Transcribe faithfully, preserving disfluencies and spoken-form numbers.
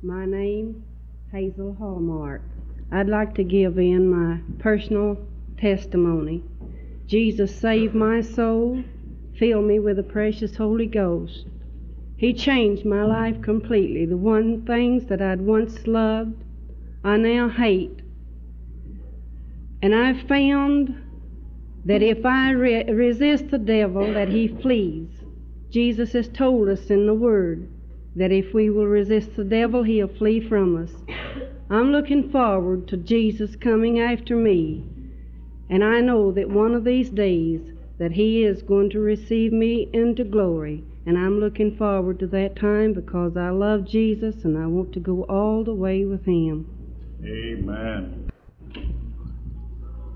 My name, Hazel Hallmark. I'd like to give in my personal testimony. Jesus saved my soul, filled me with the precious Holy Ghost. He changed my life completely. The one things that I'd once loved, I now hate. And I've found that if I re- resist the devil, that he flees. Jesus has told us in the Word that if we will resist the devil, he'll flee from us. I'm looking forward to Jesus coming after me, and I know that one of these days that he is going to receive me into glory, and I'm looking forward to that time because I love Jesus and I want to go all the way with him. Amen.